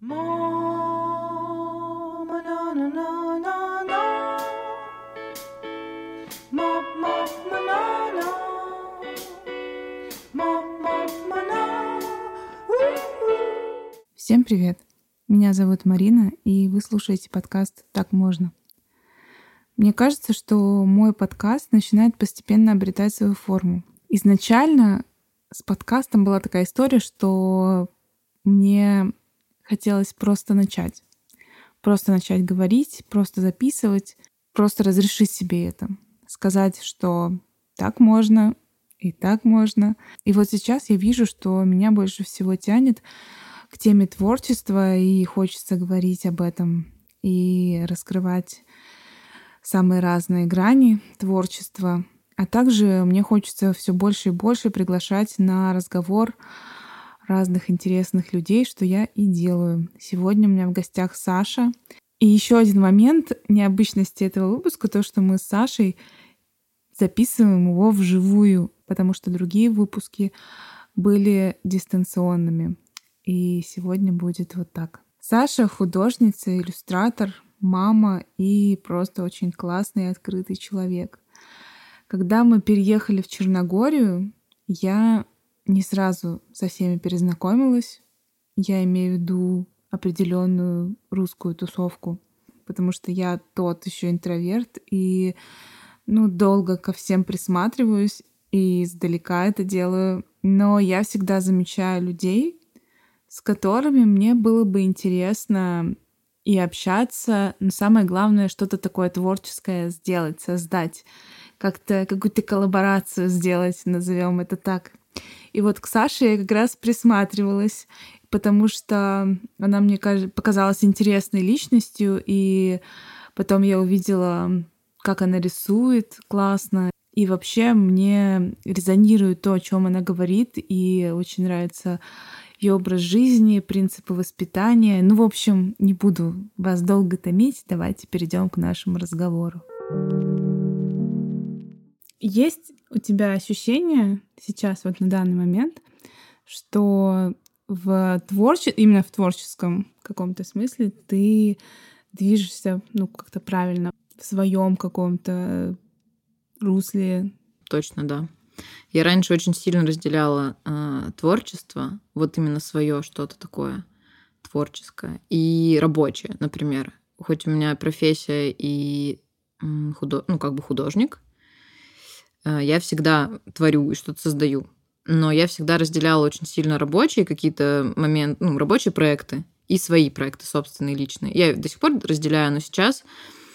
Mama, na na na na na. Mama, na na. Mama, na. Всем привет! Меня зовут Марина, и вы слушаете подкаст «Так можно». Мне кажется, что мой подкаст начинает постепенно обретать свою форму. Изначально с подкастом была такая история, что мне хотелось просто начать. Просто начать говорить, просто записывать, просто разрешить себе это. Сказать, что так можно и так можно. И вот сейчас я вижу, что меня больше всего тянет к теме творчества, и хочется говорить об этом и раскрывать самые разные грани творчества. А также мне хочется все больше и больше приглашать на разговор разных интересных людей, что я и делаю. Сегодня у меня в гостях Саша. И еще один момент необычности этого выпуска, то, что мы с Сашей записываем его вживую, потому что другие выпуски были дистанционными. И сегодня будет вот так. Саша — художница, иллюстратор, мама и просто очень классный и открытый человек. Когда мы переехали в Черногорию, я не сразу со всеми перезнакомилась. Я имею в виду определенную русскую тусовку, потому что я тот еще интроверт и долго ко всем присматриваюсь и издалека это делаю. Но я всегда замечаю людей, с которыми мне было бы интересно и общаться, но самое главное, что-то такое творческое сделать, создать, как-то какую-то коллаборацию сделать, назовем это так. И вот к Саше я как раз присматривалась, потому что она мне показалась интересной личностью, и потом я увидела, как она рисует классно, и вообще мне резонирует то, о чем она говорит, и очень нравится ее образ жизни, принципы воспитания. В общем, не буду вас долго томить, давайте перейдем к нашему разговору. Есть у тебя ощущение сейчас, вот на данный момент, что именно в творческом каком-то смысле ты движешься, как-то правильно в своем каком-то русле? Точно, да. Я раньше очень сильно разделяла творчество, вот именно свое что-то такое творческое и рабочее, например. Хоть у меня профессия и художник, я всегда творю и что-то создаю. Но я всегда разделяла очень сильно рабочие какие-то моменты, рабочие проекты и свои проекты собственные, личные. Я до сих пор разделяю, но сейчас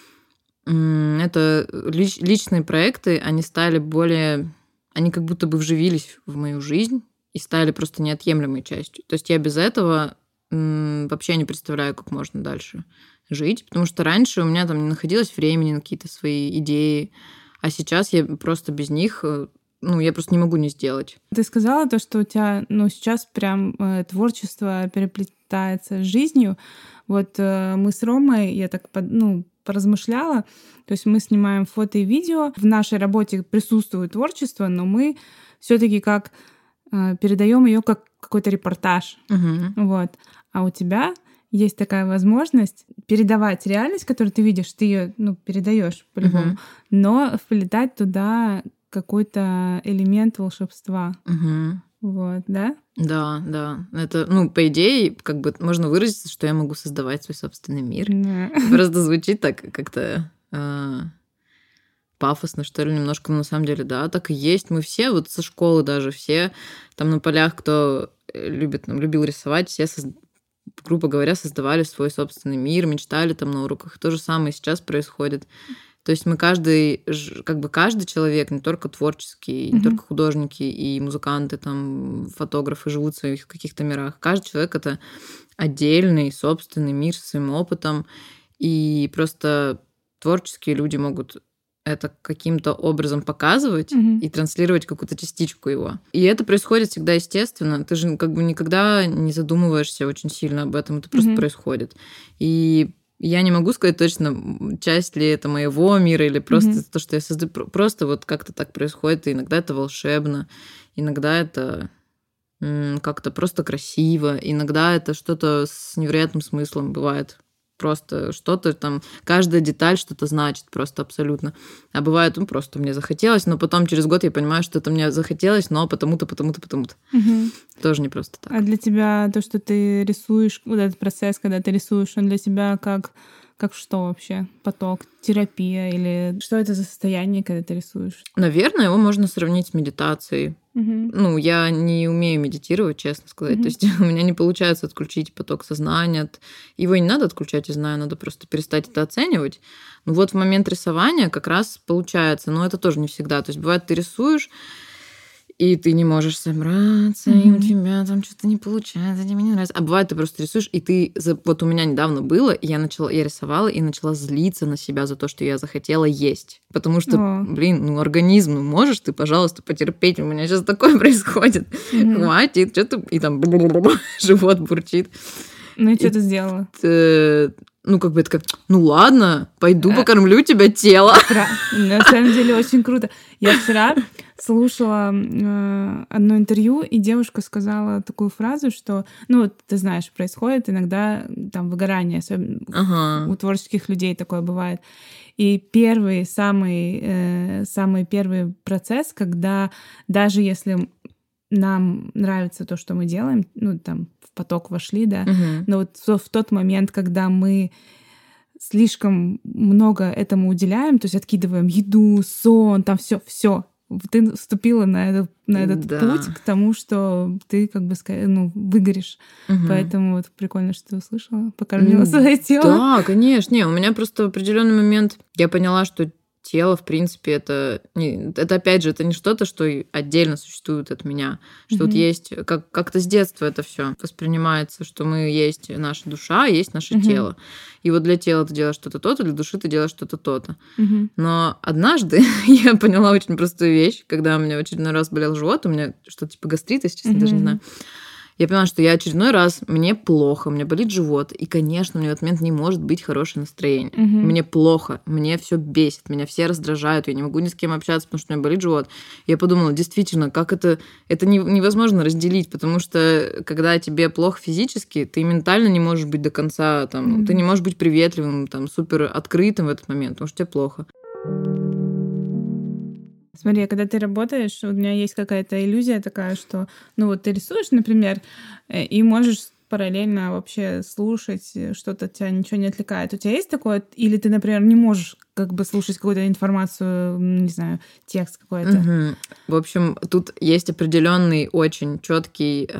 это личные проекты, они как будто бы вживились в мою жизнь и стали просто неотъемлемой частью. То есть я без этого вообще не представляю, как можно дальше жить, потому что раньше у меня там не находилось времени на какие-то свои идеи, а сейчас я просто без них, я просто не могу не сделать. Ты сказала то, что у тебя, сейчас прям творчество переплетается с жизнью. Вот мы с Ромой, я так поразмышляла, то есть мы снимаем фото и видео, в нашей работе присутствует творчество, но мы все-таки как передаем ее как какой-то репортаж. Вот. А у тебя есть такая возможность передавать реальность, которую ты видишь, ты ее передаешь по-любому, но вплетать туда какой-то элемент волшебства. Вот, да? Да. Это, по идее, как бы можно выразиться, что я могу создавать свой собственный мир. Да. Просто звучит так как-то пафосно, что ли, немножко, но на самом деле, да, так и есть. Мы все, вот со школы даже, все там на полях, кто любил рисовать, все, грубо говоря, создавали свой собственный мир, мечтали там на уроках. То же самое сейчас происходит. То есть мы каждый человек, не только творческий, не только художники и музыканты, там, фотографы живут в своих каких-то мирах. Каждый человек — это отдельный собственный мир со своим опытом. И просто творческие люди могут это каким-то образом показывать и транслировать какую-то частичку его. И это происходит всегда естественно. Ты же как бы никогда не задумываешься очень сильно об этом. Это просто происходит. И я не могу сказать точно, часть ли это моего мира или просто то, что я создаю. Просто вот как-то так происходит. И иногда это волшебно, иногда это как-то просто красиво. Иногда это что-то с невероятным смыслом бывает. Просто что-то там, каждая деталь что-то значит просто абсолютно. А бывает, просто мне захотелось, но потом через год я понимаю, что это мне захотелось, но потому-то. Мгм. Тоже не просто так. А для тебя то, что ты рисуешь, вот этот процесс, когда ты рисуешь, он для тебя как что вообще? Поток, терапия или что это за состояние, когда ты рисуешь? Наверное, его можно сравнить с медитацией. Мгм. Я не умею медитировать, честно сказать. Мгм. То есть у меня не получается отключить поток сознания. Его и не надо отключать, я знаю, надо просто перестать это оценивать. Но вот в момент рисования как раз получается, но это тоже не всегда. То есть бывает, ты рисуешь, и ты не можешь собраться, и у Мгм. тебя там что-то не получается, тебе не нравится. А бывает, ты просто рисуешь, и ты... Вот у меня недавно было, и я рисовала и начала злиться на себя за то, что я захотела есть. Потому что, О. организм, можешь ты, пожалуйста, потерпеть? У меня сейчас такое происходит. Мгм. Хватит, что-то... И там живот бурчит. Ну и что ты сделала? Ладно, пойду покормлю тебя, тело. На самом деле очень круто. Я вчера слушала одно интервью, и девушка сказала такую фразу, что, ты знаешь, происходит иногда там выгорание, особенно у творческих людей такое бывает. И самый первый процесс, когда даже если нам нравится то, что мы делаем, там в поток вошли, да, но вот в тот момент, когда мы слишком много этому уделяем, то есть откидываем еду, сон, там все. Ты вступила на этот путь к тому, что ты выгоришь. Поэтому вот прикольно, что ты услышала, покормила свое тело. Да, конечно. У меня просто в определенный момент я поняла, что тело, в принципе, это опять же, это не что-то, что отдельно существует от меня. Что вот есть, как-то с детства это все воспринимается, что мы есть наша душа, есть наше тело. И вот для тела ты делаешь что-то то-то, для души ты делаешь что-то то-то. Но однажды я поняла очень простую вещь, когда у меня в очередной раз болел живот, у меня что-то типа гастрита, честно, даже не знаю. Я поняла, что я очередной раз, мне плохо, мне болит живот, и, конечно, у меня в этот момент не может быть хорошее настроение. Мне плохо, мне все бесит, меня все раздражают, я не могу ни с кем общаться, потому что у меня болит живот. Я подумала, действительно, как это невозможно разделить, потому что когда тебе плохо физически, ты ментально не можешь быть до конца, ты не можешь быть приветливым, супер открытым в этот момент, потому что тебе плохо. Смотри, когда ты работаешь, у меня есть какая-то иллюзия такая, что, ты рисуешь, например, и можешь параллельно вообще слушать, что-то тебя ничего не отвлекает. У тебя есть такое? Или ты, например, не можешь слушать какую-то информацию, не знаю, текст какой-то? В общем, тут есть определенный очень четкий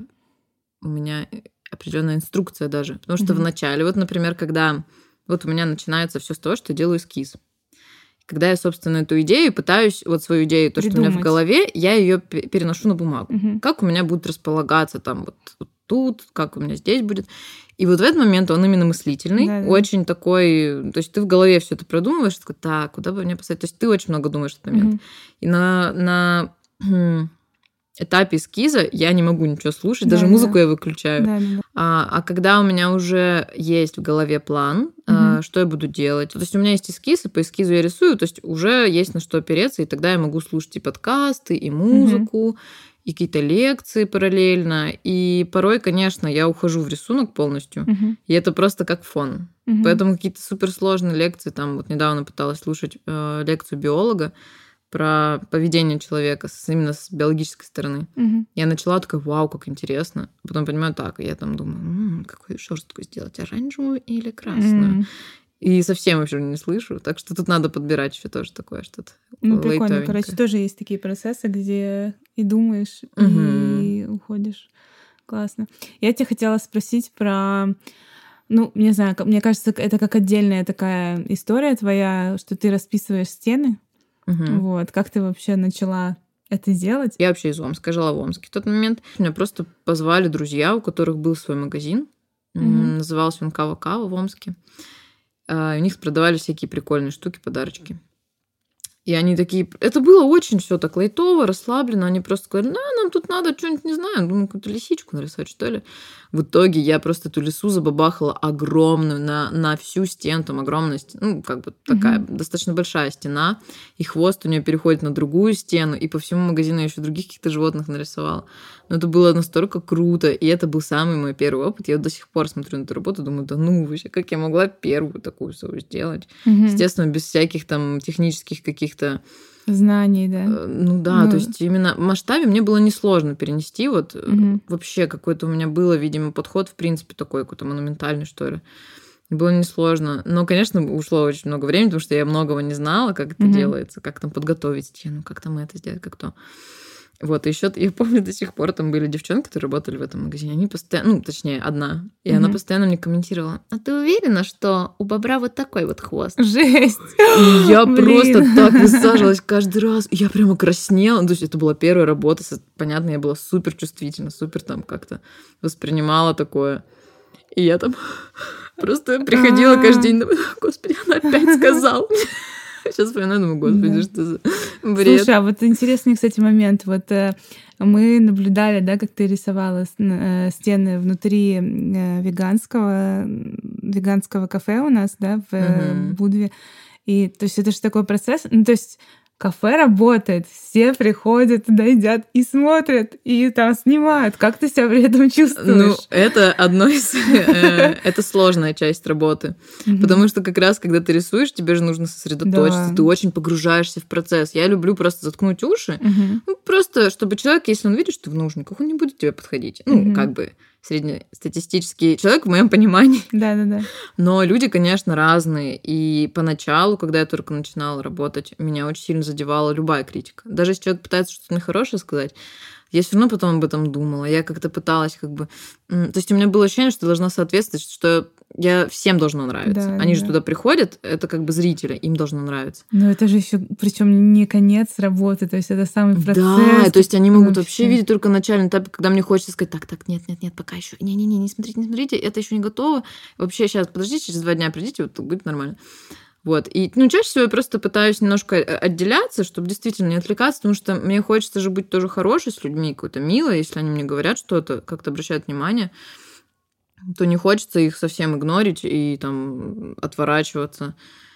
у меня определенная инструкция даже. Потому что в начале, например, когда у меня начинается все с того, что я делаю эскиз. Когда я, собственно, эту идею пытаюсь, свою идею, то, что у меня в голове, я ее переношу на бумагу. Как у меня будет располагаться вот тут, как у меня здесь будет. И вот в этот момент он именно мыслительный, очень такой... То есть ты в голове все это продумываешь, такой, так, куда бы мне поставить? То есть ты очень много думаешь в этот момент. И на этапе эскиза я не могу ничего слушать, даже музыку я выключаю. А когда у меня уже есть в голове план, что я буду делать. То есть у меня есть эскиз, и по эскизу я рисую, то есть уже есть на что опереться, и тогда я могу слушать и подкасты, и музыку, и какие-то лекции параллельно. И порой, конечно, я ухожу в рисунок полностью, и это просто как фон. Поэтому какие-то суперсложные лекции, недавно пыталась слушать лекцию биолога, про поведение человека именно с биологической стороны. Я начала такая, вау, как интересно. Потом понимаю, я думаю, какую шерстку сделать, оранжевую или красную? И совсем вообще не слышу. Так что тут надо подбирать еще тоже такое что-то. Прикольно. Короче, тоже есть такие процессы, где и думаешь, и уходишь. Классно. Я тебя хотела спросить про... не знаю, мне кажется, это как отдельная такая история твоя, что ты расписываешь стены. Как ты вообще начала это делать? Я вообще из Омска, жила в Омске в тот момент. Меня просто позвали друзья, у которых был свой магазин. Назывался он «Кава-Кава» в Омске. У них продавали всякие прикольные штуки, подарочки. И они такие... Это было очень все так лайтово, расслабленно. Они просто говорят, нам тут надо что-нибудь, не знаю, думаю, какую-то лисичку нарисовать, что ли. В итоге я просто эту лису забабахала огромную на всю стену, там огромная стена, такая достаточно большая стена, и хвост у нее переходит на другую стену, и по всему магазину я еще других каких-то животных нарисовала. Но это было настолько круто, и это был самый мой первый опыт. Я до сих пор смотрю на эту работу, думаю, вообще, как я могла первую такую свою сделать? Естественно, без всяких там технических каких-то знаний, да. То есть именно в масштабе мне было несложно перенести. Вообще какой-то у меня было, видимо, подход, в принципе, такой какой-то монументальный, что ли. Было несложно. Но, конечно, ушло очень много времени, потому что я многого не знала, как это делается, как там подготовить стену, как там это сделать, как то. Вот, и еще я помню до сих пор, там были девчонки, которые работали в этом магазине, они постоянно, точнее, одна, и она постоянно мне комментировала, а ты уверена, что у бобра вот такой вот хвост? Жесть! И я просто так высаживалась каждый раз, я прямо краснела, то есть это была первая работа, понятно, я была супер чувствительна, супер там как-то воспринимала такое, и я там просто приходила каждый день, думаю, господи, она опять сказала. Сейчас вспоминаю, думаю, господи, что за бред. Слушай, а вот интересный, кстати, момент. Вот мы наблюдали, да, как ты рисовала стены внутри веганского кафе у нас, да, в Будве. И то есть это же такой процесс. Ну, то есть кафе работает, все приходят туда, едят и смотрят, и там снимают. Как ты себя при этом чувствуешь? Это одно из... Это сложная часть работы. Потому что как раз, когда ты рисуешь, тебе же нужно сосредоточиться. Ты очень погружаешься в процесс. Я люблю просто заткнуть уши. Просто, чтобы человек, если он видит, что ты в наушниках, он не будет к тебе подходить. Среднестатистический человек, в моем понимании. Да. Но люди, конечно, разные. И поначалу, когда я только начинала работать, меня очень сильно задевала любая критика. Даже если человек пытается что-то нехорошее сказать, я все равно потом об этом думала. Я как-то пыталась То есть у меня было ощущение, что я должна соответствовать, что я всем должно нравиться. Они же туда приходят, это как бы зрители, им должно нравиться. Но это же еще, причем не конец работы, то есть это самый процесс. Да, то есть они могут вообще видеть только начальный этап, когда мне хочется сказать, так, нет, пока еще, не смотрите, это еще не готово. Вообще сейчас, подождите, через 2 дня придите, вот будет нормально. Вот. И, чаще всего я просто пытаюсь немножко отделяться, чтобы действительно не отвлекаться, потому что мне хочется же быть тоже хорошей с людьми, какой-то милой, если они мне говорят что-то, как-то обращают внимание, то не хочется их совсем игнорить и там отворачиваться.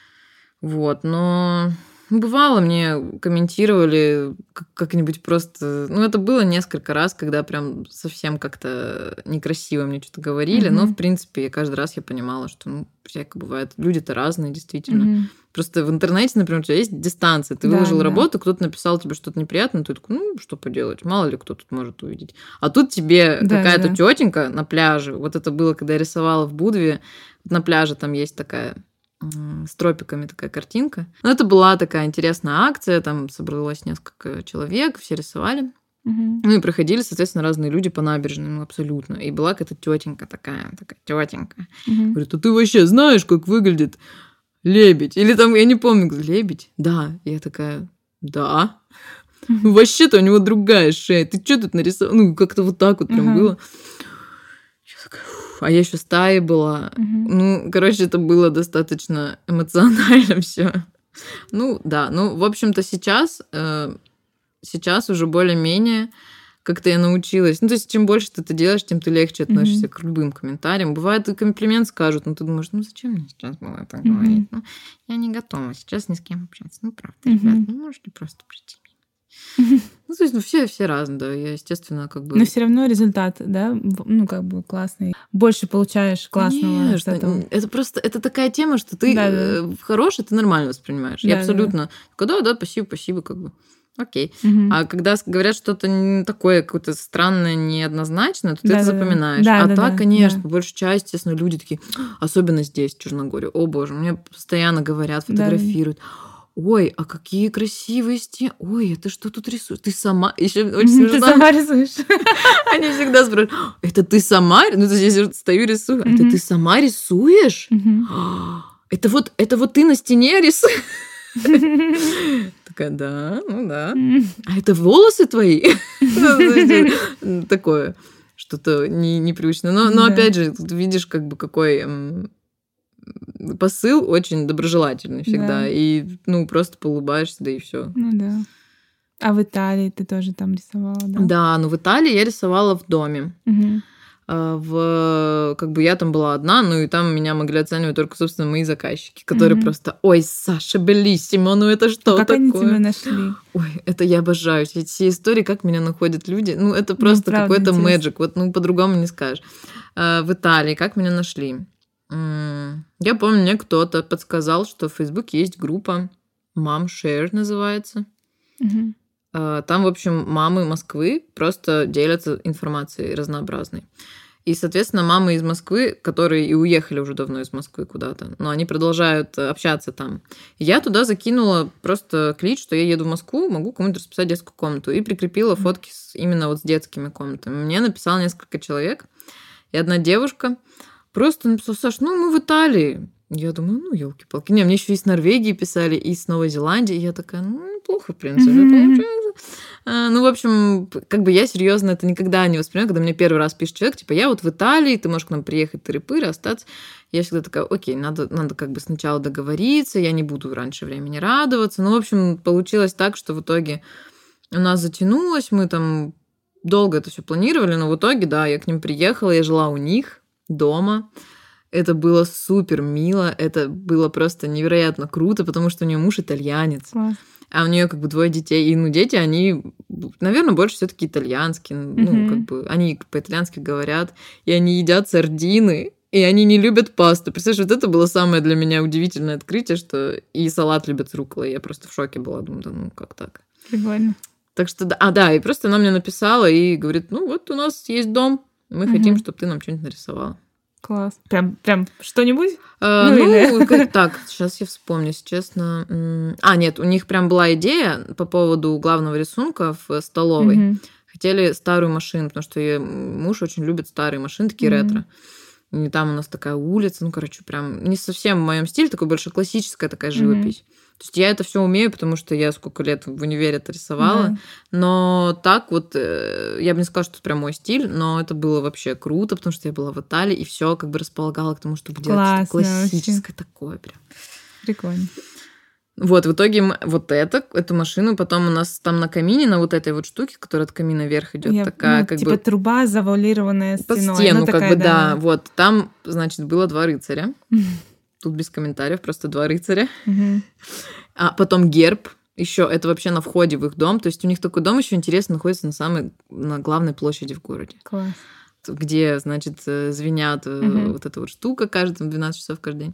Вот. Но бывало, мне комментировали как-нибудь просто... это было несколько раз, когда прям совсем как-то некрасиво мне что-то говорили, но, в принципе, каждый раз я понимала, что, всякое бывает. Люди-то разные, действительно. Просто в интернете, например, у тебя есть дистанция. Ты выложил работу, кто-то написал тебе что-то неприятное, ты такой, что поделать, мало ли кто тут может увидеть. А тут тебе какая-то тетенька на пляже, вот это было, когда я рисовала в Будве, на пляже там есть такая... с тропиками такая картинка. Это была такая интересная акция, там собралось несколько человек, все рисовали. И проходили, соответственно, разные люди по набережной, абсолютно. И была какая-то тетенька такая тетенька. Говорит, а ты вообще знаешь, как выглядит лебедь? Или там, я не помню, лебедь? Да. И я такая, да. Вообще-то у него другая шея. Ты что тут нарисовала? Как-то вот так вот прям было. Я такая, а я еще стаи была. Это было достаточно эмоционально все. В общем-то, сейчас уже более-менее как-то я научилась. То есть, чем больше ты это делаешь, тем ты легче относишься к любым комментариям. Бывает, и комплимент скажут, но ты думаешь, зачем мне сейчас было это говорить? Я не готова сейчас ни с кем общаться. Правда, ребят, можете просто прийти. То есть, все разные, да. Я, естественно, Но все равно результат, да, классный. Больше получаешь классного. Конечно. Это просто, это такая тема, что ты хороший, ты нормально воспринимаешь. Я абсолютно... Да, спасибо, Окей. А когда говорят что-то такое, какое-то странное, неоднозначное, то ты это запоминаешь. Конечно, большая часть, естественно, люди такие, особенно здесь, в Черногории, о боже, мне постоянно говорят, фотографируют. Ой, а какие красивые стены. Ой, это что тут рисуешь? Ты сама... Еще очень смешно. Ты сама рисуешь. Они всегда спрашивают, это ты сама? То есть я стою, рисую. Это ты сама рисуешь? Это вот ты на стене рисуешь? Такая, да. А это волосы твои? Такое, что-то непривычное. Но опять же, ты видишь, какой посыл очень доброжелательный всегда. Да. И, просто поулыбаешься, да и все. Ну да. А в Италии ты тоже там рисовала, да? Да, но в Италии я рисовала в доме. Мгм. Я там была одна, и там меня могли оценивать только, собственно, мои заказчики, которые просто: ой, Саша, белиссимо, это что Как такое? они тебя нашли? Ой, это я обожаю. Эти все истории, как меня находят люди. Это просто правда какой-то интересно. magic. По-другому не скажешь. В Италии как меня нашли? Я помню, мне кто-то подсказал, что в Фейсбуке есть группа Mom Share называется. Мгм. Там, в общем, мамы Москвы просто делятся информацией разнообразной. И, соответственно, мамы из Москвы, которые и уехали уже давно из Москвы куда-то, но они продолжают общаться там. И я туда закинула просто клич, что я еду в Москву, могу кому-нибудь расписать детскую комнату. И прикрепила фотки именно с детскими комнатами. Мне написало несколько человек. И одна девушка просто написала: Саш, мы в Италии. Я думаю, елки-палки. Мне еще из Норвегии писали, и с Новой Зеландии. Я такая, неплохо, в принципе, получается. В общем, я серьезно это никогда не воспринимаю, когда мне первый раз пишет человек, типа, я вот в Италии, ты можешь к нам приехать, тыры-пыры, остаться. Я всегда такая: окей, надо сначала договориться, я не буду раньше времени радоваться. В общем, получилось так, что в итоге у нас затянулось, мы там долго это все планировали, но в итоге, да, я к ним приехала, я жила у них дома. Это было супер мило, это было просто невероятно круто, потому что у нее муж итальянец. Класс. А у нее 2 детей. И, дети, они, наверное, больше все-таки итальянские. Они по-итальянски говорят, и они едят сардины, и они не любят пасту. Представляешь, вот это было самое для меня удивительное открытие, что и салат любят с рукколой. Я просто в шоке была. Думаю, как так? Прикольно. Так что, и просто она мне написала и говорит: вот у нас есть дом, мы хотим, чтобы ты нам что-нибудь нарисовала. Класс. Прям что-нибудь? Так, сейчас я вспомню, если честно. Нет, у них прям была идея по поводу главного рисунка в столовой. Мгм. Хотели старую машину, потому что её муж очень любит старые машины, такие ретро. И там у нас такая улица, прям не совсем в моем стиле, такой больше классическая такая живопись. То есть я это все умею, потому что я сколько лет в универе это рисовала. Да. Но так я бы не сказала, что это прям мой стиль, но это было вообще круто, потому что я была в Италии, и все располагало к тому, чтобы делать что-то классическое такое прям. Прикольно. Вот, в итоге эту машину потом у нас там на камине, на вот этой вот штуке, которая от камина вверх идет, такая типа труба, завуалированная под стеной. стену, такая, да. Вот, там, значит, было 2 рыцаря. Тут без комментариев, просто 2 рыцаря. Мгм. А потом герб. Еще это вообще на входе в их дом. То есть у них такой дом еще интересно находится на главной площади в городе. Класс. Где, значит, звенят вот эта вот штука в 12 часов каждый день.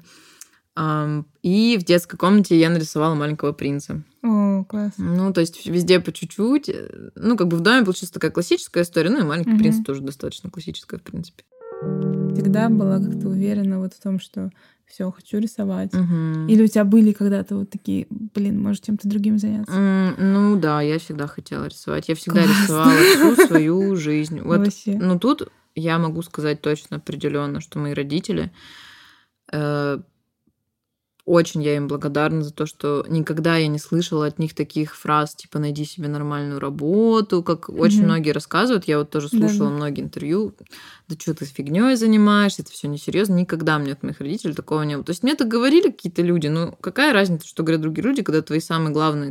И в детской комнате я нарисовала маленького принца. О, класс. То есть везде по чуть-чуть. В доме получилась такая классическая история. И маленький принц тоже достаточно классическая, в принципе. Всегда была как-то уверена в том, что все, хочу рисовать. Или у тебя были когда-то вот такие, может, чем-то другим заняться? Да, я всегда хотела рисовать. Я всегда рисовала всю свою жизнь. Вообще. Тут я могу сказать точно, определенно, что мои родители... Очень я им благодарна за то, что никогда я не слышала от них таких фраз, типа «найди себе нормальную работу», как очень многие рассказывают. Я вот тоже слушала многие интервью. Да что ты с фигней занимаешься, это все несерьезно. Никогда мне от моих родителей такого не было. То есть мне так говорили какие-то люди, какая разница, что говорят другие люди, когда твои самые главные,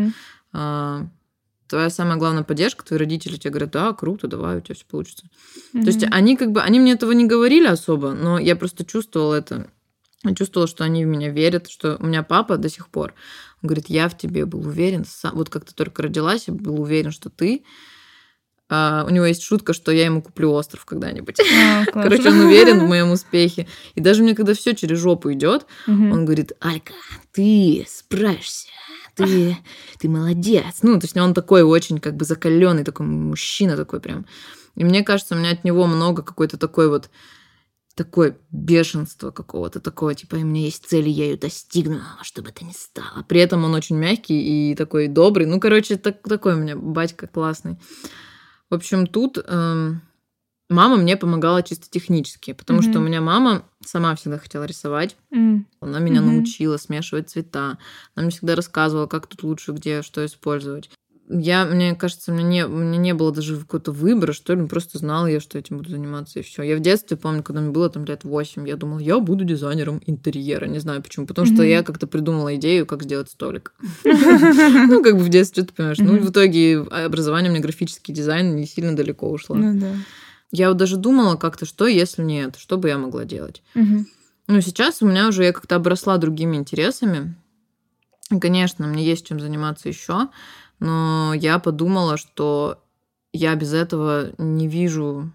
твоя самая главная поддержка, твои родители тебе говорят: да, круто, давай, у тебя все получится. То есть они они мне этого не говорили особо, но я просто чувствовала это. Я чувствовала, что они в меня верят, что у меня папа до сих пор говорит: я в тебе был уверен, вот как ты только родилась, я был уверен, что ты... У него есть шутка, что я ему куплю остров когда-нибудь. Короче, он уверен в моем успехе. И даже мне, когда все через жопу идет, он говорит: Алька, ты справишься, ты молодец. То есть он такой очень закаленный, такой мужчина такой прям. И мне кажется, у меня от него много какой-то такое бешенство какого-то, такого, типа, у меня есть цель, и я ее достигну, что бы это ни стало. При этом он очень мягкий и такой добрый. Такой у меня батька классный. В общем, тут мама мне помогала чисто технически, потому что у меня мама сама всегда хотела рисовать. Она меня научила смешивать цвета. Она мне всегда рассказывала, как тут лучше, где, что использовать. мне кажется, у меня не было даже какого-то выбора, что ли, просто знала я, что этим буду заниматься, и все. Я в детстве помню, когда мне было там лет 8, я думала, я буду дизайнером интерьера, не знаю почему, потому что я как-то придумала идею, как сделать столик. Ну, как бы в детстве, ты понимаешь. Ну, в итоге образование у меня графический дизайн не сильно далеко ушло. Ну да. Я вот даже думала как-то, что если не это, что бы я могла делать. Ну, сейчас у меня уже я как-то обросла другими интересами. Конечно, мне есть чем заниматься еще, но я подумала, что я без этого не вижу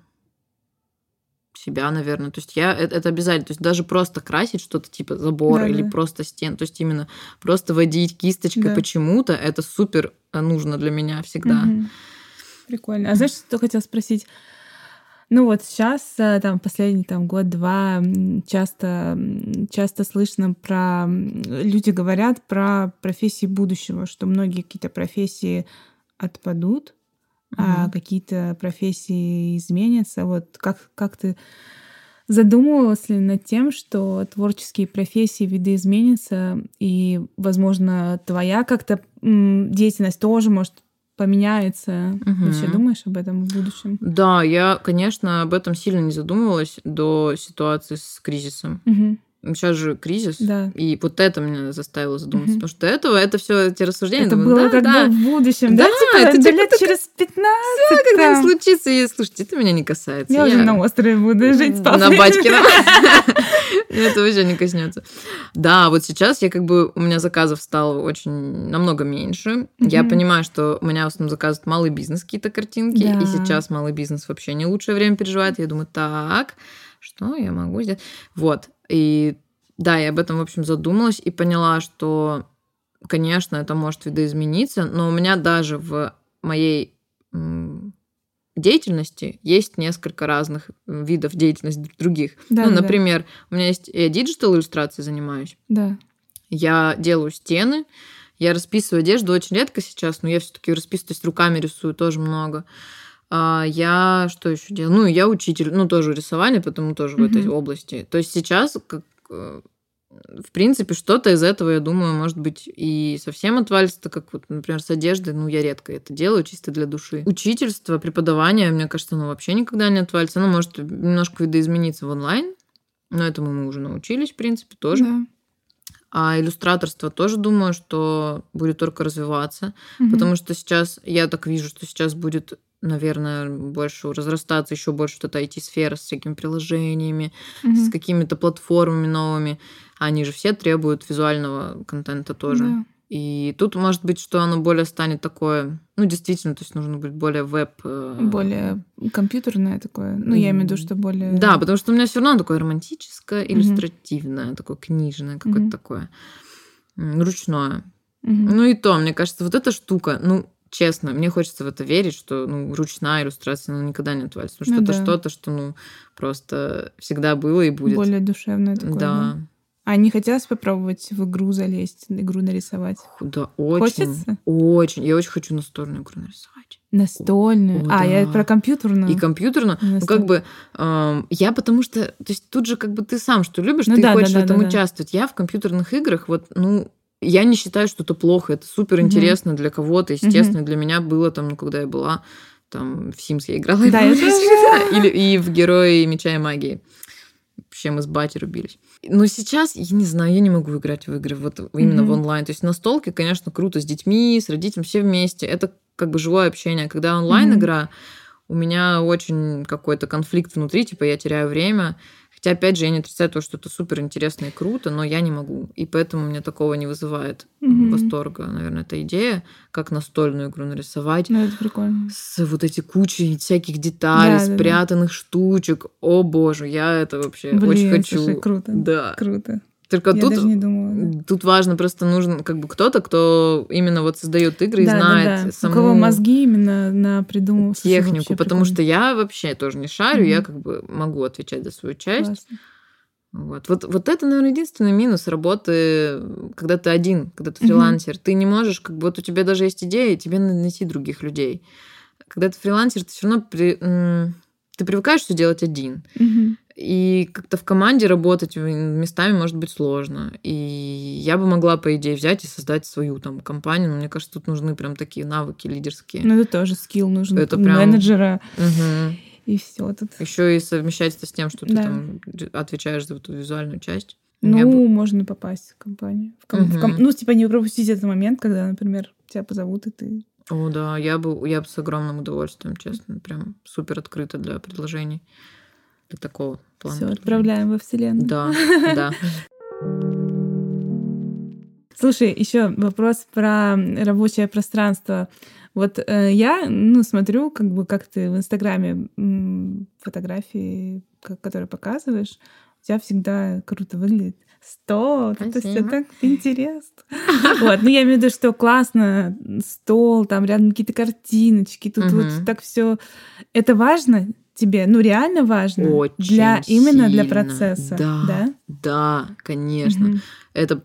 себя, наверное. То есть это обязательно. То есть даже просто красить что-то типа забора или просто стен. То есть именно просто водить кисточкой почему-то, это супер нужно для меня всегда. Прикольно. А знаешь, что хотела спросить? Ну вот сейчас, там, последний год-два, часто слышно про... Люди говорят про профессии будущего, что многие какие-то профессии отпадут, а какие-то профессии изменятся. Вот как ты задумывалась ли над тем, что творческие профессии, виды изменятся, и, возможно, твоя как-то деятельность тоже может поменяется. Вообще думаешь об этом в будущем? Да, я, конечно, об этом сильно не задумывалась до ситуации с кризисом. Сейчас же кризис, и вот это меня заставило задуматься. Потому что до этого это все эти рассуждения. Это было когда в будущем, да? Это лет через 15. Все когда-нибудь случится. И слушайте, это меня не касается. Я уже на острове буду жить с папой. На Батькино. Это вообще не коснется. Да, вот сейчас у меня заказов стало очень намного меньше. Я понимаю, что у меня в основном заказывают малый бизнес, какие-то картинки. И сейчас малый бизнес вообще не лучшее время переживает. Я думаю, так, что я могу сделать? Вот. И да, я об этом, в общем, задумалась и поняла, что, конечно, это может видоизмениться, но у меня даже в моей деятельности есть несколько разных видов деятельности других. Например, у меня есть... Я диджитал-иллюстрацией занимаюсь. Да. Я делаю стены, я расписываю одежду очень редко сейчас, но я все-таки расписываю, то есть руками рисую тоже много. Я что еще делаю? Ну, я учитель, тоже рисование, потому тоже в этой области. То есть сейчас, в принципе, что-то из этого, я думаю, может быть, и совсем отвалится, как вот, например, с одеждой. Я редко это делаю, чисто для души. Учительство, преподавание, мне кажется, оно вообще никогда не отвалится. Оно может немножко видоизмениться в онлайн, но этому мы уже научились, в принципе, тоже. Да. А иллюстраторство тоже думаю, что будет только развиваться, потому что сейчас, я так вижу, что сейчас будет, наверное, больше разрастаться еще больше вот эта IT-сфера с всякими приложениями, с какими-то платформами новыми. Они же все требуют визуального контента тоже. Да. И тут, может быть, что оно более станет такое... действительно, то есть нужно быть более веб... Более компьютерное такое. Я имею в виду, что более... Да, потому что у меня все равно такое романтическое, иллюстративное, такое книжное, какое-то такое ручное. И то, мне кажется, вот эта штука, честно, мне хочется в это верить, что ручная иллюстрация никогда не отвалится. Потому что это что-то, что просто всегда было и будет. Более душевное такое. Да. А не хотелось попробовать в игру залезть, игру нарисовать? Да, очень. Хочется? Очень. Я очень хочу настольную игру нарисовать. Настольную? Да. Я про компьютерную. И компьютерную. Я потому что... То есть тут же ты сам что любишь, ты хочешь в этом участвовать. Я в компьютерных играх я не считаю, что это плохо. Это супер интересно для кого-то. Естественно, для меня было когда я была в Sims я играла. Да, и в Герои Меча и Магии. Вообще мы с батей рубились. Но сейчас, я не знаю, я не могу играть в игры именно в онлайн. То есть настолки, конечно, круто с детьми, с родителями, все вместе. Это живое общение. Когда онлайн-игра, у меня очень какой-то конфликт внутри, я теряю время. Хотя, опять же, я не отрицаю того, что это супер интересно и круто, но я не могу. И поэтому мне такого не вызывает восторга, наверное, эта идея, как настольную игру нарисовать. Это прикольно. С эти кучей всяких деталей, спрятанных штучек. О, боже, я это вообще очень хочу. Слушай, круто. Да. Круто. Только я даже не думала. Тут важно, просто нужен кто-то, кто именно создает игры и знает саму... У кого мозги именно на придумывать технику, потому что я вообще тоже не шарю, я могу отвечать за свою часть. Классно. Вот это, наверное, единственный минус работы, когда ты один, когда ты фрилансер. Ты не можешь, у тебя даже есть идеи, тебе надо найти других людей. Когда ты фрилансер, ты все равно ты привыкаешь все делать один. И как-то в команде работать местами может быть сложно. И я бы могла, по идее, взять и создать свою там компанию. Но мне кажется, тут нужны прям такие навыки лидерские. Ну, это тоже скилл нужен. Это прям... менеджера. Угу. И все тут. Еще и совмещать это с тем, что ты там отвечаешь за эту визуальную часть. Можно попасть в компанию. Ну, типа не пропустить этот момент, когда, например, тебя позовут, и ты... О, да, я бы с огромным удовольствием, честно. Прям супер открыта для предложений. Для такого плана. Все, отправляем во Вселенную. Да, да. Слушай, еще вопрос про рабочее пространство. Вот я, смотрю, как ты в Инстаграме фотографии, которые показываешь, у тебя всегда круто выглядит. Стол, это все так интересно. Вот, я имею в виду, что классно, стол, там рядом какие-то картиночки, тут вот так все. Это важно тебе? Реально важно? Очень именно для процесса. Да, конечно. Это,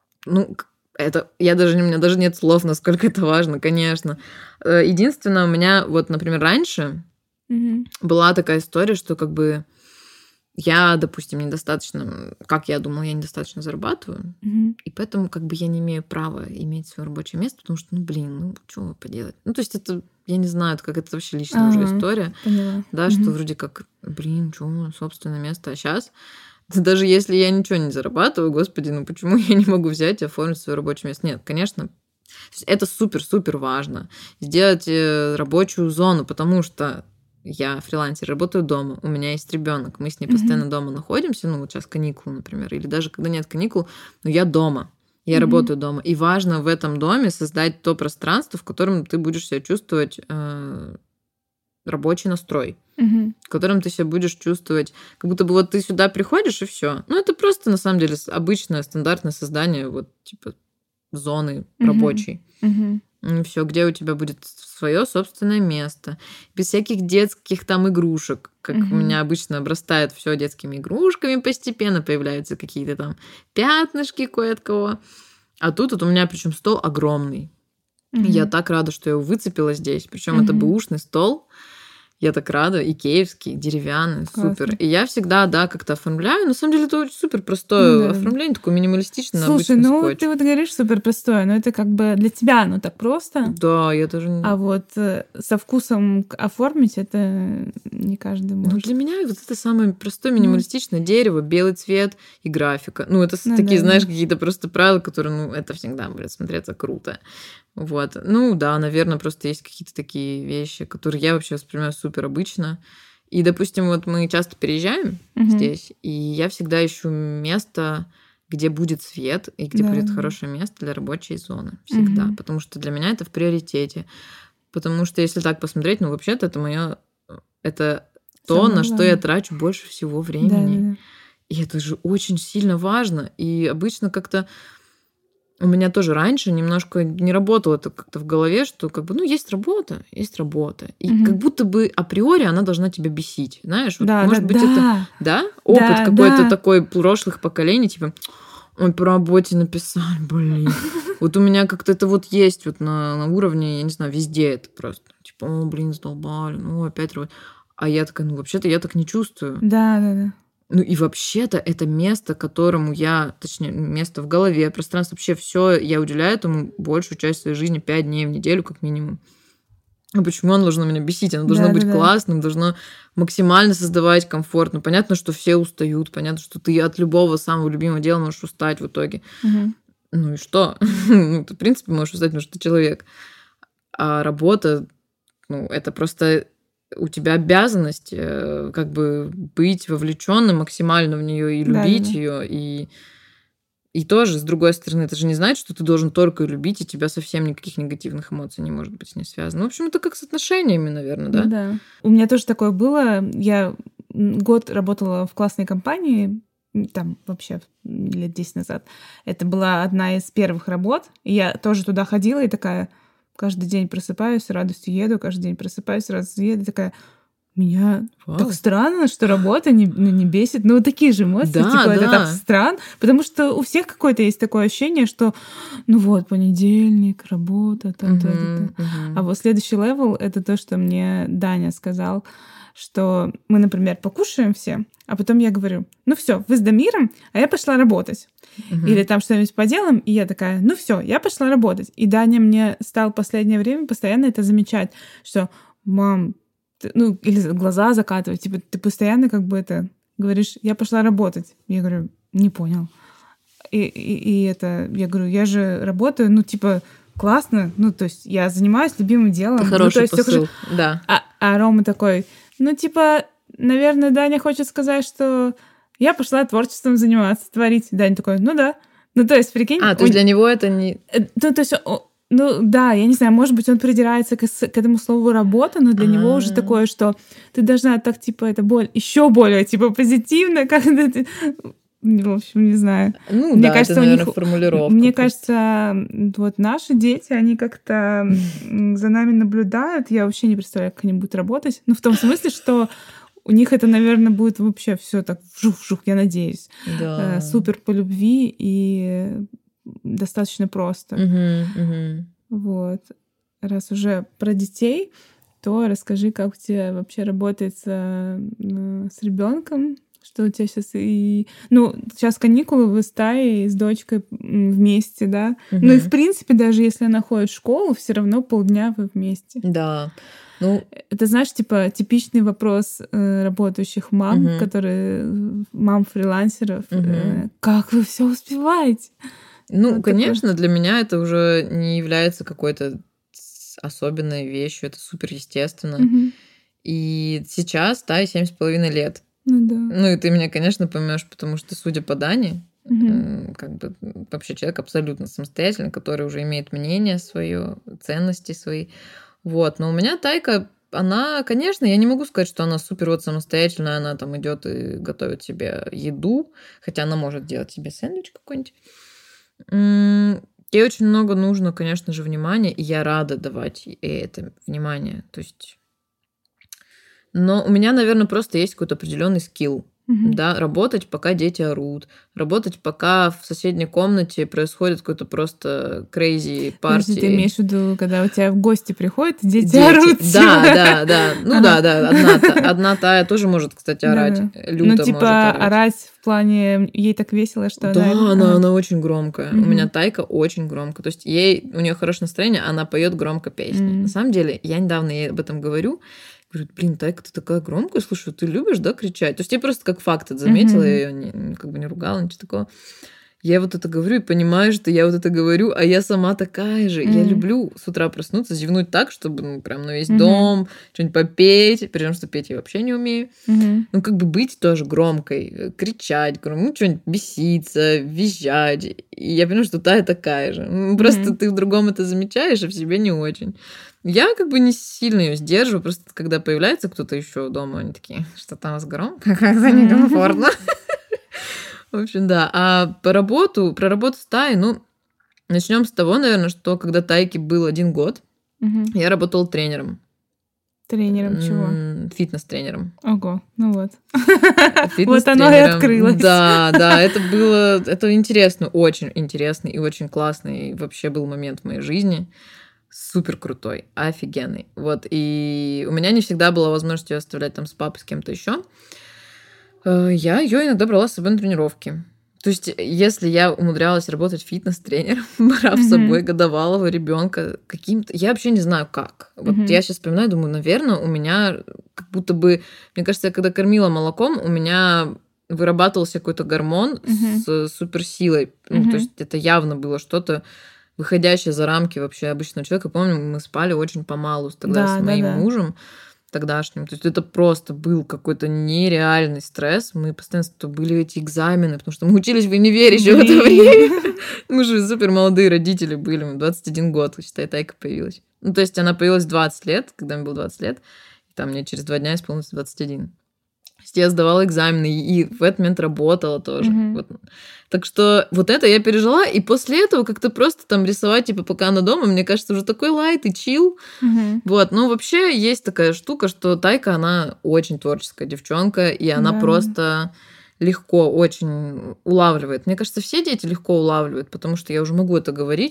у меня даже нет слов, насколько это важно, конечно. Единственное, у меня, вот, например, раньше была такая история, что как бы я, допустим, недостаточно, как я думала, я недостаточно зарабатываю, и поэтому как бы я не имею права иметь свое рабочее место, потому что, что поделать? То есть это, я не знаю, как это вообще личная уже история, да, что вроде как, что, собственное место, а сейчас... Даже если я ничего не зарабатываю, господи, почему я не могу взять и оформить свое рабочее место? Нет, конечно, это супер-супер важно. Сделать рабочую зону, потому что я фрилансер, работаю дома, у меня есть ребенок, мы с ней постоянно дома находимся, вот сейчас каникулы, например, или даже когда нет каникул, но я дома, я работаю дома. И важно в этом доме создать то пространство, в котором ты будешь себя чувствовать рабочий настрой, в котором ты себя будешь чувствовать, как будто бы вот ты сюда приходишь, и все. Это просто, на самом деле, обычное, стандартное создание вот типа зоны рабочей. Все, где у тебя будет свое собственное место, без всяких детских там игрушек, как у меня обычно обрастает все детскими игрушками, постепенно появляются какие-то там пятнышки кое от кого. А тут вот у меня причем стол огромный. Я так рада, что я его выцепила здесь. Причем это бэушный стол. Я так рада, икеевский, деревянный, супер. И я всегда, как-то оформляю. На самом деле, это очень супер простое оформление, такое минималистичное. Слушай, скотч. Ты вот говоришь супер простое, но это как бы для тебя оно так просто. Да, я даже не... А вот со вкусом оформить это не каждый может. Для меня вот это самое простое минималистичное дерево, белый цвет и графика. Это такие, знаешь, какие-то просто правила, которые, это всегда будет смотреться круто. Вот. Наверное, просто есть какие-то такие вещи, которые я вообще воспринимаю супер обычно. И, допустим, вот мы часто переезжаем здесь, и я всегда ищу место, где будет свет и где будет хорошее место для рабочей зоны. Всегда. Потому что для меня это в приоритете. Потому что, если так посмотреть, вообще-то это мое... Это то, на что я трачу больше всего времени. Да. И это же очень сильно важно. И обычно как-то у меня тоже раньше немножко не работало это как-то в голове, что как бы, есть работа. И как будто бы априори она должна тебя бесить. Знаешь, может быть, это опыт какой-то такой прошлых поколений, типа, ой, по работе написали, блин. Вот у меня как-то это вот есть вот на уровне, я не знаю, везде это просто. Типа, задолбали, опять работа. А я такая, вообще-то я так не чувствую. Да. И вообще-то это место, которому точнее, место в голове, пространство, вообще все, я уделяю этому большую часть своей жизни, 5 дней в неделю как минимум. А почему оно должно меня бесить? Оно должно быть классным, должно максимально создавать комфорт. Понятно, что все устают, понятно, что ты от любого самого любимого дела можешь устать в итоге. И что? Ты, в принципе, можешь устать, потому что ты человек. А работа, это просто... У тебя обязанность как бы быть вовлеченным максимально в нее и любить ее. И тоже, с другой стороны, это же не значит, что ты должен только ее любить, и у тебя совсем никаких негативных эмоций не может быть с ней связано. В общем, это как с отношениями, наверное, да? Да. У меня тоже такое было. Я год работала в классной компании, там вообще лет 10 назад. Это была одна из первых работ. И я тоже туда ходила и такая... Каждый день просыпаюсь, с радостью еду, каждый день просыпаюсь, с радостью еду. Такая, меня так странно, что работа не бесит. Такие же эмоции, это так странно. Потому что у всех какое-то есть такое ощущение, что понедельник, работа, А вот следующий левел — это то, что мне Даня сказал, что мы, например, покушаем все, а потом я говорю, ну все, вы с Дамиром, а я пошла работать. Или там что-нибудь поделаем, и я такая, ну все, я пошла работать. И Даня мне стал в последнее время постоянно это замечать, что мам, ну, или глаза закатывать, типа, ты постоянно как бы это говоришь, я пошла работать. Я говорю, не понял. И это, я говорю, я же работаю, ну, типа, классно, ну, то есть я занимаюсь любимым делом. Это хороший ну, то есть, посыл, да. А Рома такой, ну, типа, наверное, Даня хочет сказать, что я пошла творчеством заниматься, творить. Даня такой, ну да. Ну, то есть, прикинь... то есть для него это не... Ну, то есть, ну, да, я не знаю, может быть, он придирается к этому слову «работа», но для него уже такое, что ты должна так, типа, это еще более, типа, позитивно, как-то ты... В общем, не знаю. Ну, мне да, кажется, это, наверное, у них, формулировка. Мне кажется, вот наши дети, они как-то за нами наблюдают. Я вообще не представляю, как они будут работать. Ну, в том смысле, что у них это, наверное, будет вообще все так вжух-вжух, я надеюсь. Да. Супер по любви и достаточно просто. Вот. Раз уже про детей, то расскажи, как у тебя вообще работает с ребенком. Что у тебя сейчас и... Ну, сейчас каникулы, вы с Таей, с дочкой вместе, да? Ну и, в принципе, даже если она ходит в школу, все равно полдня вы вместе. Да. Ну... Это, знаешь, типа, типичный вопрос работающих мам, мам-фрилансеров. Как вы все успеваете? Ну, вот конечно, для меня это уже не является какой-то особенной вещью, это супер естественно. И сейчас Тае 7,5 лет. Ну да. Ну и ты меня, конечно, поймешь, потому что, судя по Дане, как бы вообще человек абсолютно самостоятельный, который уже имеет мнение свое, ценности свои. Вот. Но у меня Тайка, она, конечно, я не могу сказать, что она супер вот самостоятельная, она там идет и готовит себе еду, хотя она может делать себе сэндвич какой-нибудь. Ей очень много нужно, конечно же, внимания, и я рада давать ей это внимание. То есть... Но у меня, наверное, просто есть какой-то определенный скилл. Да, работать, пока дети орут, работать, пока в соседней комнате происходит какой-то просто crazy парти. Ты имеешь в виду, когда у тебя в гости приходят, дети орут? Да. Ну да, одна Тая тоже может, кстати, орать. Люто ну, типа, орать в плане, ей так весело, что она очень громкая. У меня Тайка очень громкая. То есть у нее хорошее настроение, она поет громко песни. На самом деле, я недавно ей об этом говорю. Говорит, блин, Тайка, ты такая громкая, слушай, ты любишь, да, кричать? То есть я просто как факт это заметила, я ее как бы не ругала, ничего такого. Я вот это говорю и понимаю, что я вот это говорю, а я сама такая же. Я люблю с утра проснуться, зевнуть так, чтобы ну, прям на весь дом, что-нибудь попеть, при том, что петь я вообще не умею. Ну, как бы быть тоже громкой, кричать, ну, что-нибудь беситься, визжать. И я понимаю, что Тая такая же. Просто ты в другом это замечаешь, а в себе не очень. Я как бы не сильно ее сдерживаю, просто когда появляется кто-то еще дома, они такие, что там у вас громко, как-то некомфортно. В общем, да. А про работу с Таей, ну, начнем с того, наверное, что когда Тайке был 1 год, я работала тренером. Тренером чего? Фитнес-тренером. Ого, ну вот. Вот оно и открылось. Да, это интересно, очень интересный и очень классный вообще был момент в моей жизни. Супер крутой, офигенный. Вот, и у меня не всегда была возможность ее оставлять там с папой, с кем-то еще. Я ее иногда брала с собой на тренировки. То есть, если я умудрялась работать фитнес-тренером, брав с собой годовалого ребенка каким-то... Я вообще не знаю, как. Вот я сейчас вспоминаю, думаю, наверное, у меня как будто бы... Мне кажется, я когда кормила молоком, у меня вырабатывался какой-то гормон с суперсилой. Ну, то есть, это явно было что-то выходящее за рамки вообще обычного человека. Помню, мы спали очень помалу тогда с моим мужем тогдашним. То есть это просто был какой-то нереальный стресс. Мы постоянно были эти экзамены, потому что мы учились в универе еще в это время. Мы же супер молодые родители были. Мы 21 год, считай, Тайка появилась. Ну, то есть она появилась 20 лет, когда мне было 20 лет. И там мне через 2 дня исполнилось 21. То есть я сдавала экзамены и в этот момент работала тоже. Вот. Так что вот это я пережила, и после этого как-то просто там рисовать, типа, пока она дома, мне кажется, уже такой лайт и чил. Вот, но вообще есть такая штука, что Тайка, она очень творческая девчонка, и она просто легко очень улавливает. Мне кажется, все дети легко улавливают, потому что я уже могу это говорить.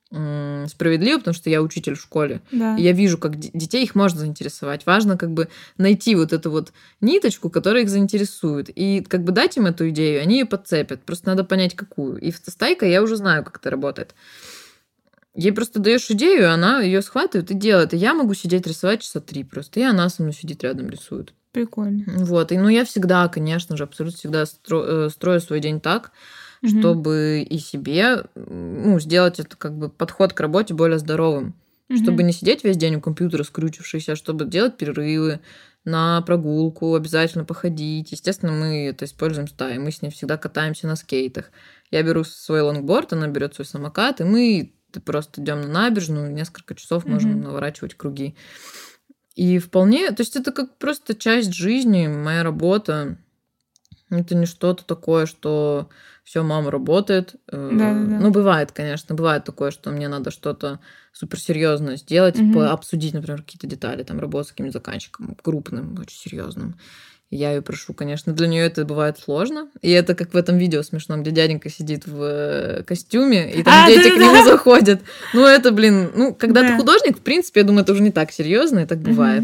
справедливо, потому что я учитель в школе. Да. И я вижу, как детей их можно заинтересовать. Важно как бы найти вот эту вот ниточку, которая их заинтересует. И как бы дать им эту идею, они ее подцепят. Просто надо понять, какую. И со стайкой я уже знаю, как это работает. Ей просто даешь идею, она ее схватывает и делает. И я могу сидеть рисовать часа 3 просто. И она со мной сидит рядом рисует. Прикольно. Вот. И, я всегда, конечно же, абсолютно всегда строю свой день так, чтобы и себе сделать это как бы подход к работе более здоровым. Чтобы не сидеть весь день у компьютера скрючившись, а чтобы делать перерывы на прогулку, обязательно походить. Естественно, мы это используем стаей. Мы с ней всегда катаемся на скейтах. Я беру свой лонгборд, она берет свой самокат, и мы просто идем на набережную, несколько часов можем наворачивать круги. И вполне, то есть это как просто часть жизни, моя работа. Это не что-то такое, что все, мама работает. Да. Бывает, конечно, бывает такое, что мне надо что-то суперсерьезное сделать, обсудить, например, какие-то детали, там, работать с каким-нибудь заказчиком крупным, очень серьезным. Я ее прошу, конечно. Для нее это бывает сложно. И это как в этом видео смешном, где дяденька сидит в костюме, и там дети к нему заходят. Это, когда ты художник, в принципе, я думаю, это уже не так серьезно, и так бывает.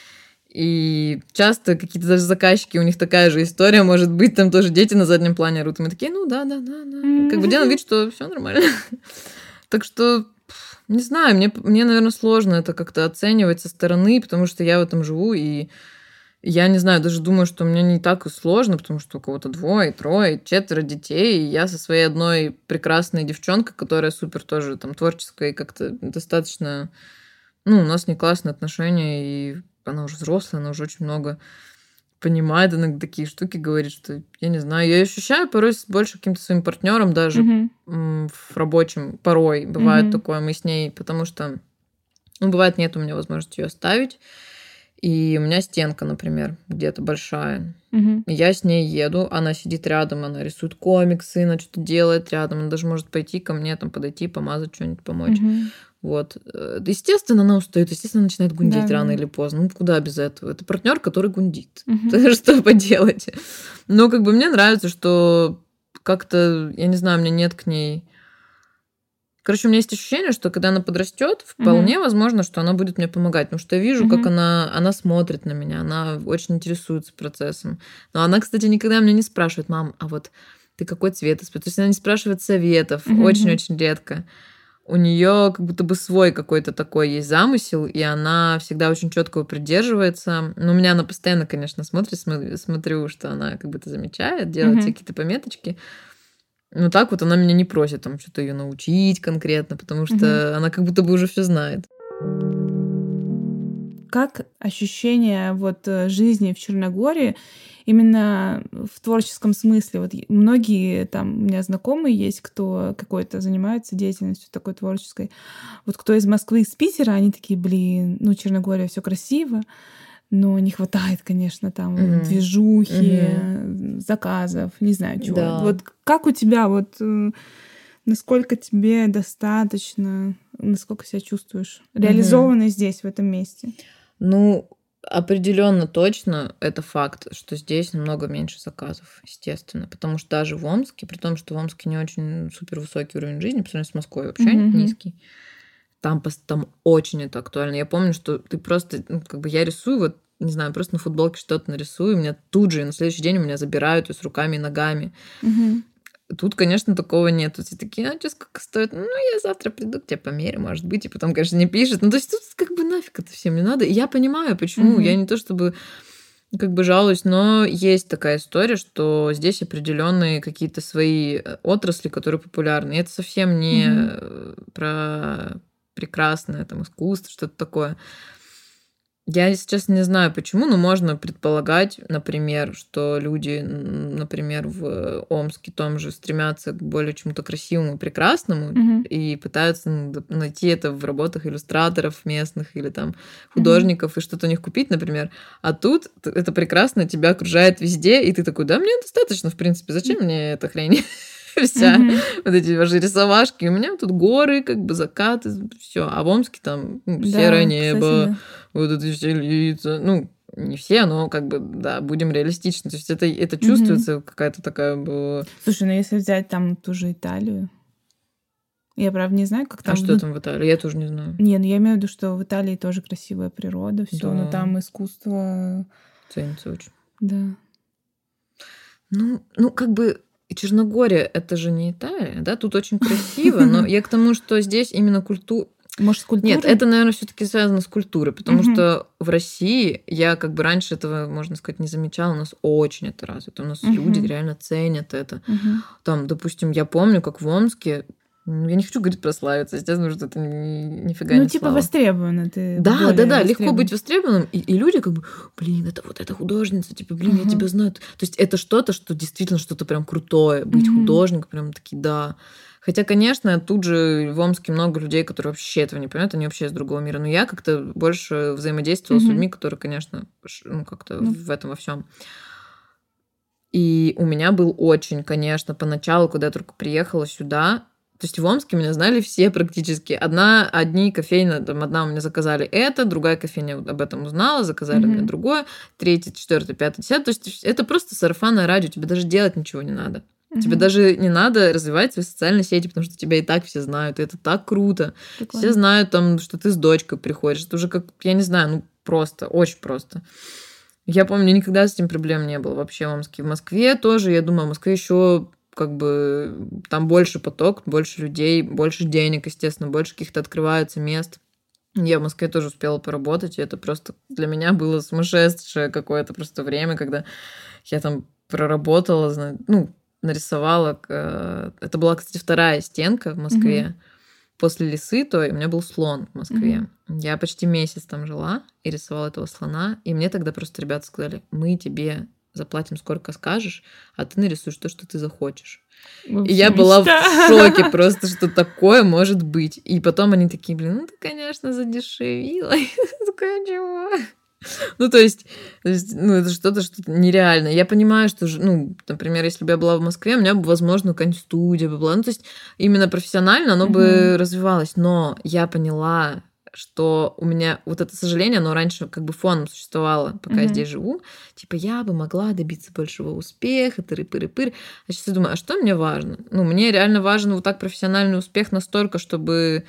И часто какие-то даже заказчики, у них такая же история, может быть, там тоже дети на заднем плане орут. И мы такие, да. Как бы делаем вид, что все нормально. Так что, не знаю, мне, наверное, сложно это как-то оценивать со стороны, потому что я в этом живу, и я не знаю, даже думаю, что мне не так и сложно, потому что у кого-то 2, 3, 4 детей, и я со своей одной прекрасной девчонкой, которая супер тоже там творческая и как-то достаточно... у нас не классные отношения, и она уже взрослая, она уже очень много понимает, иногда такие штуки говорит, что, я не знаю, я ощущаю порой больше каким-то своим партнером даже в рабочем, порой бывает такое, мы с ней, потому что, бывает, нет у меня возможности ее оставить, и у меня стенка, например, где-то большая. И я с ней еду, она сидит рядом, она рисует комиксы, она что-то делает рядом, она даже может пойти ко мне, там, подойти, помазать что-нибудь, помочь. Вот. Естественно, она устает, естественно, начинает гундеть рано или поздно. Куда без этого? Это партнер, который гундит. Что поделать? Но как бы мне нравится, что как-то, я не знаю, у меня нет к ней... Короче, у меня есть ощущение, что когда она подрастет, вполне возможно, что она будет мне помогать. Потому что я вижу, как она смотрит на меня, она очень интересуется процессом. Но она, кстати, никогда меня не спрашивает, мам, а вот ты какой цвет используешь? То есть она не спрашивает советов, очень-очень редко. У нее как будто бы свой какой-то такой есть замысел, и она всегда очень четко его придерживается. Но у меня она постоянно, конечно, смотрит, смотрю, что она как будто замечает, делает какие-то пометочки. Но так вот она меня не просит там что-то ее научить конкретно, потому что она как будто бы уже все знает. Как ощущение жизни в Черногории именно в творческом смысле? Вот многие там у меня знакомые есть, кто какой-то занимается деятельностью такой творческой. Вот кто из Москвы, из Питера, они такие, Черногория, все красиво, но не хватает, конечно, там движухи, заказов, не знаю чего. Да. Вот как у тебя, насколько тебе достаточно, насколько себя чувствуешь реализованной здесь, в этом месте? Определенно точно это факт, что здесь намного меньше заказов, естественно. Потому что даже в Омске, при том, что в Омске не очень супер высокий уровень жизни, по сравнению с Москвой вообще низкий, там очень это актуально. Я помню, что ты просто, я рисую, не знаю, просто на футболке что-то нарисую, меня тут же, и на следующий день у меня забирают ее с руками и ногами. Тут, конечно, такого нет. Все такие, что сколько стоит? Я завтра приду к тебе померю, может быть. И потом, конечно, не пишет. То есть тут нафиг это всем не надо. И я понимаю, почему. Я не то чтобы жалуюсь, но есть такая история, что здесь определенные какие-то свои отрасли, которые популярны. И это совсем не про прекрасное искусство, что-то такое. Я, если честно, не знаю почему, но можно предполагать, например, что люди, например, в Омске том же стремятся к более чему-то красивому и прекрасному и пытаются найти это в работах иллюстраторов местных или там художников и что-то у них купить, например. А тут это прекрасно тебя окружает везде, и ты такой, да, мне достаточно, в принципе, зачем мне эта хрень? Вся вот эти ваши рисовашки. У меня тут горы, закаты, все. А в Омске там серое небо, вот эти все лица. Не все, но будем реалистичны. То есть это чувствуется какая-то такая... Слушай, если взять там ту же Италию, Я, правда, не знаю, как там... А что там в Италии? Я тоже не знаю. Не, ну я имею в виду, что в Италии тоже красивая природа, все, Да. но там искусство... Ценится очень. Да. Ну, как бы Черногория — это же не Италия, да? Тут очень красиво, но я к тому, что здесь именно культура... Может, с культурой? Нет, это, наверное, все-таки связано с культурой, потому Мгм. что в России я как бы раньше этого, можно сказать, не замечала. У нас очень это развито. У нас люди Мгм. реально ценят это. Мгм. Там, допустим, я помню, как в Омске, я не хочу говорить прославиться, естественно, что это нифига Ну, не типа слава. востребовано ты. Да, более легко востребован. быть востребованным, и люди как бы, блин, это вот эта художница, типа, блин, я Ага. тебя знаю. То есть это что-то, что действительно что-то прям крутое, быть Мгм. художником, прям такие, да. Хотя, конечно, тут же в Омске много людей, которые вообще этого не понимают, они вообще из другого мира. Но я как-то больше взаимодействовала с Мгм. людьми, которые, конечно, как-то Ну. в этом во всем. И у меня был очень, конечно, поначалу, когда я только приехала сюда, то есть в Омске меня знали все практически. Одни кофейни, там одна у меня заказали это, другая кофейня об этом узнала, заказали Мгм. мне другое, 3, 4, 5, 10. То есть это просто сарафанное радио, тебе даже делать ничего не надо. Тебе Мгм. даже не надо развивать свои социальные сети, потому что тебя и так все знают, и это так круто. Прикольно. Все знают, там, что ты с дочкой приходишь. Это уже как, я не знаю, ну просто, очень просто. Я помню, никогда с этим проблем не было вообще в Омске. В Москве тоже, я думаю, в Москве еще как бы там больше поток, больше людей, больше денег, естественно, больше каких-то открывается мест. Я в Москве тоже успела поработать, и это просто для меня было сумасшедшее какое-то просто время, когда я там проработала, ну, нарисовала. Это была, кстати, вторая стенка в Москве. После Лисы, то у меня был слон в Москве. Я почти месяц там жила и рисовала этого слона. И мне тогда просто ребята сказали, мы тебе заплатим сколько скажешь, а ты нарисуешь то, что ты захочешь. Вообще И я была в мечта. шоке просто, что такое может быть. И потом они такие, блин, ну ты, конечно, задешевила. Я такая, чего? Ну, то есть, ну, это что-то нереальное. Я понимаю, что, ну, например, если бы я была в Москве, у меня бы, возможно, какая-нибудь студия бы была. Ну, то есть, именно профессионально оно бы развивалось. Но я поняла, что у меня вот это сожаление, оно раньше как бы фоном существовало, пока я здесь живу. Типа, я бы могла добиться большего успеха, тыры-пыры-пыры. А сейчас я думаю, а что мне важно? Ну, мне реально важен вот так профессиональный успех настолько, чтобы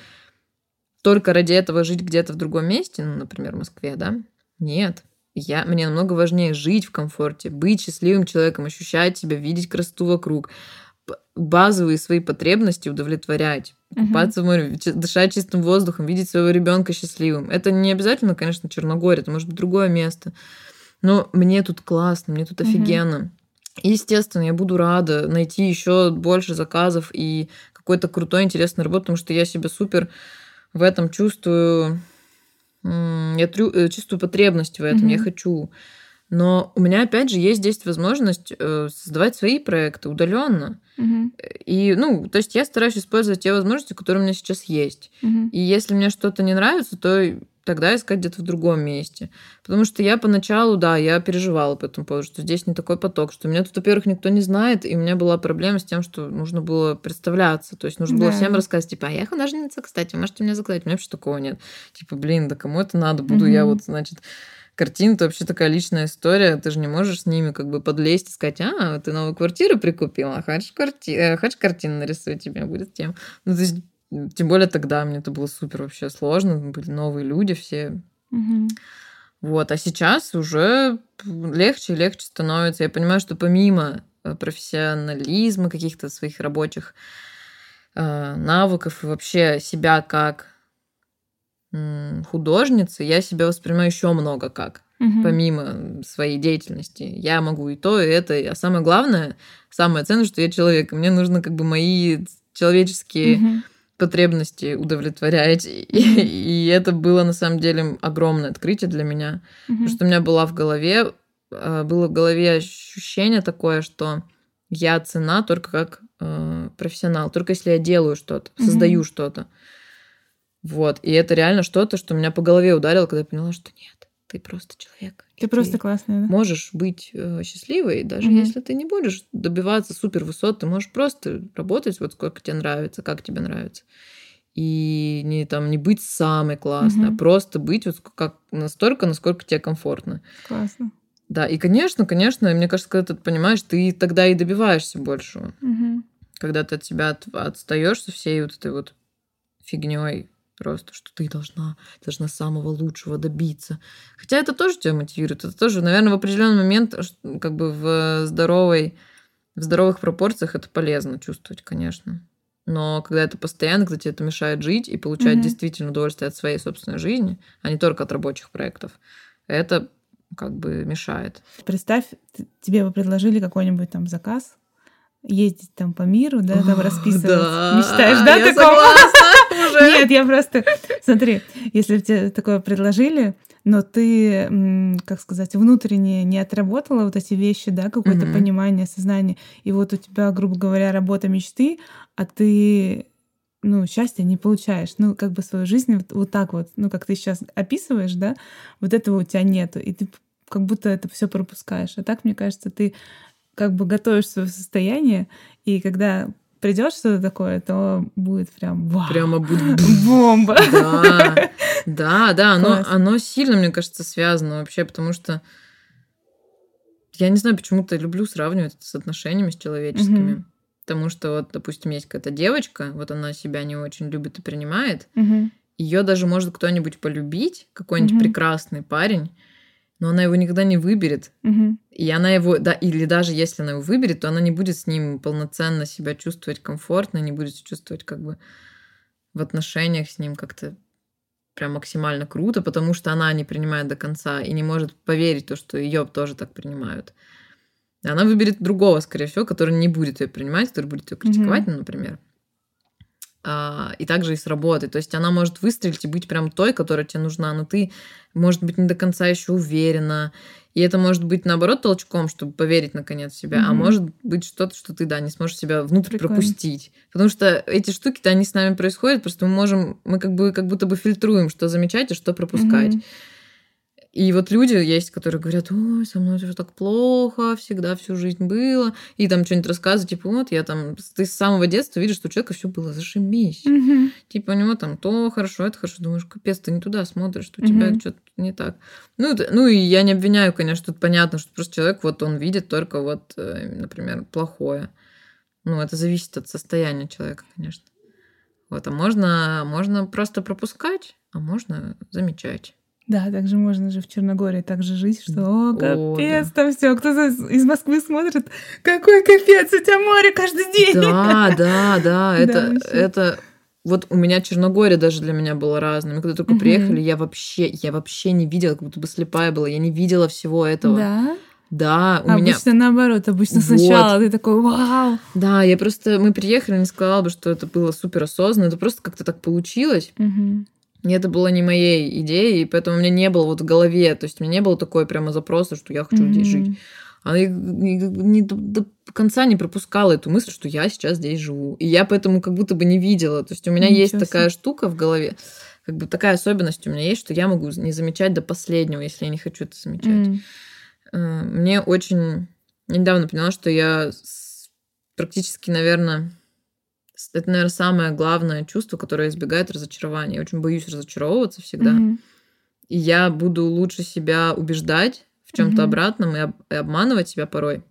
только ради этого жить где-то в другом месте, ну, например, в Москве, да? Нет. Мне намного важнее жить в комфорте, быть счастливым человеком, ощущать себя, видеть красоту вокруг, базовые свои потребности удовлетворять, купаться в море, дышать чистым воздухом, видеть своего ребенка счастливым. Это не обязательно, конечно, Черногория, это может быть другое место. Но мне тут классно, мне тут офигенно. И, естественно, я буду рада найти еще больше заказов и какой-то крутой, интересной работы, потому что я себя супер в этом чувствую. Я чувствую потребность в этом, я хочу. Но у меня, опять же, есть здесь возможность создавать свои проекты удаленно. И, ну, то есть я стараюсь использовать те возможности, которые у меня сейчас есть. И если мне что-то не нравится, то тогда искать где-то в другом месте. Потому что я поначалу, да, я переживала по этому поводу, что здесь не такой поток, что меня тут, во-первых, никто не знает, и у меня была проблема с тем, что нужно было представляться. То есть нужно было всем рассказать, типа, а я художница, кстати, вы можете меня заказать. У меня вообще такого нет. Типа, блин, да кому это надо? Буду я вот, значит... Картина — это вообще такая личная история. Ты же не можешь с ними как бы подлезть и сказать, ты новую квартиру прикупила, хочешь картину нарисую, тебе будет тем. Ну, то есть, тем более тогда мне это было супер вообще сложно. Были новые люди все. Вот. А сейчас уже легче и легче становится. Я понимаю, что помимо профессионализма, каких-то своих рабочих навыков и вообще себя как художницы, я себя воспринимаю еще много как, помимо своей деятельности. Я могу и то, и это. А самое главное, самое ценное, что я человек. И мне нужно как бы мои человеческие потребности удовлетворять. И это было на самом деле огромное открытие для меня. Потому что у меня было в голове ощущение такое, что я ценна только как профессионал, только если я делаю что-то, создаю что-то. Вот. И это реально что-то, что меня по голове ударило, когда я поняла, что нет, ты просто человек. Ты просто классная, да? Можешь быть счастливой, даже если ты не будешь добиваться супер высот, ты можешь просто работать вот сколько тебе нравится, как тебе нравится. И не быть самой классной, а просто быть вот как настолько, насколько тебе комфортно. Классно. Да, и конечно, мне кажется, когда ты это понимаешь, ты тогда и добиваешься большего. Когда ты от себя отстаешь со всей вот этой вот фигней просто, что ты должна самого лучшего добиться. Хотя это тоже тебя мотивирует. Это тоже, наверное, в определенный момент как бы в здоровых пропорциях это полезно чувствовать, конечно. Но когда это постоянно, когда тебе это мешает жить и получать действительно удовольствие от своей собственной жизни, а не только от рабочих проектов, это как бы мешает. Представь, тебе бы предложили какой-нибудь там заказ, ездить там по миру, да, там расписывать. Да, Мечтаешь, да, я такого? согласна уже. Нет, я просто... Смотри, если бы тебе такое предложили, но ты, как сказать, внутренне не отработала вот эти вещи, да, какое-то понимание, сознание, и вот у тебя, грубо говоря, работа мечты, а ты, счастья не получаешь, как бы свою жизнь вот так вот, как ты сейчас описываешь, да, вот этого у тебя нету, и ты как будто это все пропускаешь. А так, мне кажется, ты как бы готовишь свое состояние, и когда придёт что-то такое, то будет прям вау. Прямо будет бомба. Да, оно сильно, мне кажется, связано вообще, потому что я не знаю, почему-то люблю сравнивать это с отношениями с человеческими. Потому что вот, допустим, есть какая-то девочка, вот она себя не очень любит и принимает, ее даже может кто-нибудь полюбить, какой-нибудь прекрасный парень, но она его никогда не выберет. И она его, да, или даже если она его выберет, то она не будет с ним полноценно себя чувствовать комфортно, не будет чувствовать как бы в отношениях с ним как-то прям максимально круто, потому что она не принимает до конца и не может поверить в то, что ее тоже так принимают. Она выберет другого, скорее всего, который не будет ее принимать, который будет ее критиковать, например. И также и с работой. То есть она может выстрелить и быть прям той, которая тебе нужна, но ты, может быть, не до конца еще уверена. И это может быть, наоборот, толчком, чтобы поверить, наконец, в себя. А может быть что-то, что ты, не сможешь себя внутрь пропустить. Потому что эти штуки-то, они с нами происходят, просто мы как будто бы фильтруем, что замечать и что пропускать. И вот люди есть, которые говорят: ой, со мной же так плохо, всегда всю жизнь было. И там что-нибудь рассказывают, типа, вот я там... Ты с самого детства видишь, что у человека все было, зашибись. Типа у него там то хорошо, это хорошо. Думаешь, капец, ты не туда смотришь, что у тебя что-то не так. Ну и я не обвиняю, конечно, тут понятно, что просто человек, вот он видит только вот, например, плохое. Это зависит от состояния человека, конечно. Вот, а можно просто пропускать, а можно замечать. Да, также можно же в Черногории так же жить, что капец, да. Там все. Кто-то из Москвы смотрит, какой капец, у тебя море каждый день. Да, это вот у меня Черногория даже для меня была разная. Мы когда только приехали, я вообще не видела, как будто бы слепая была, я не видела всего этого. Да? Да, обычно наоборот, сначала ты такой: вау. Да, мы приехали, не сказала бы, что это было супер осознанно, это просто как-то так получилось. И это было не моей идеей, и поэтому у меня не было вот в голове, то есть у меня не было такой прямо запроса, что я хочу здесь жить. А я до конца не пропускала эту мысль, что я сейчас здесь живу. И я поэтому как будто бы не видела. То есть у меня есть такая штука в голове, как бы такая особенность у меня есть, что я могу не замечать до последнего, если я не хочу это замечать. Мне очень... Недавно поняла, что я практически, наверное... Это, наверное, самое главное чувство, которое избегает разочарования. Я очень боюсь разочаровываться всегда. И я буду лучше себя убеждать в чем-то обратном и обманывать себя порой,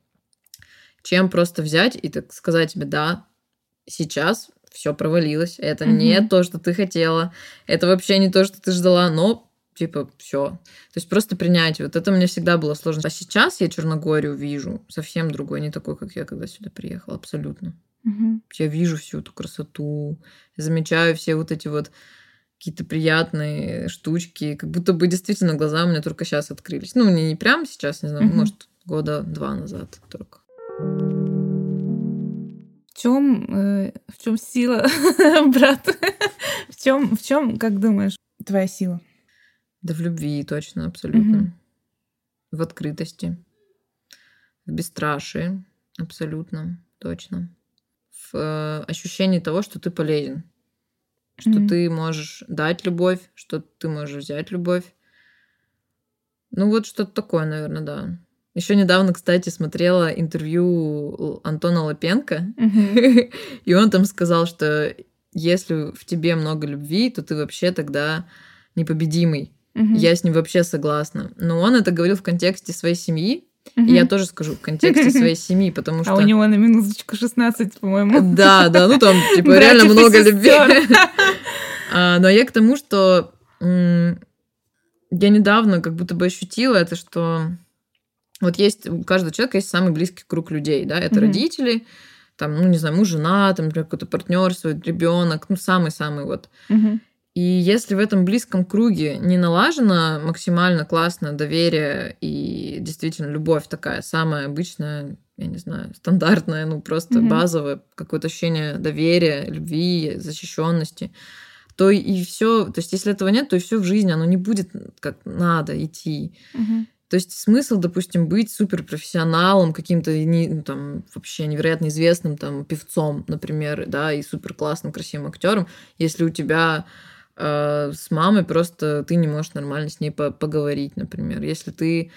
чем просто взять и так сказать себе: да, сейчас все провалилось, это не то, что ты хотела, это вообще не то, что ты ждала, но типа все. То есть просто принять. Вот это мне всегда было сложно. А сейчас я Черногорию вижу совсем другой, не такой, как я, когда сюда приехала, абсолютно. Я вижу всю эту красоту, замечаю все вот эти вот какие-то приятные штучки, как будто бы действительно глаза у меня только сейчас открылись. Не прямо сейчас, не знаю, может, 2 года назад только. В чем сила, брат? В чем, как думаешь, твоя сила? Да в любви, точно, абсолютно. В открытости, в бесстрашии, абсолютно, точно. В ощущении того, что ты полезен, что ты можешь дать любовь, что ты можешь взять любовь. Вот что-то такое, наверное, да. Еще недавно, кстати, смотрела интервью Антона Лапенко, и он там сказал, что если в тебе много любви, то ты вообще тогда непобедимый. Я с ним вообще согласна. Но он это говорил в контексте своей семьи. И я тоже скажу в контексте своей семьи, потому что... А у него на минуточку 16, по-моему. Да, там типа реально много любви. Но я к тому, что я недавно как будто бы ощутила это, что вот есть у каждого человека есть самый близкий круг людей, да, это родители, там, ну, не знаю, муж, жена, там, например, какой-то партнер свой, ребенок, ну, самый-самый вот. И если в этом близком круге не налажено максимально классно доверие и действительно любовь такая самая обычная, я не знаю, стандартная, ну, просто базовое какое-то ощущение доверия, любви, защищенности, то и все, то есть если этого нет, то и все в жизни, оно не будет как надо идти. То есть смысл, допустим, быть суперпрофессионалом, каким-то там, вообще невероятно известным там, певцом, например, да, и суперклассным, красивым актером, если у тебя с мамой просто ты не можешь нормально с ней поговорить, например. Если ты,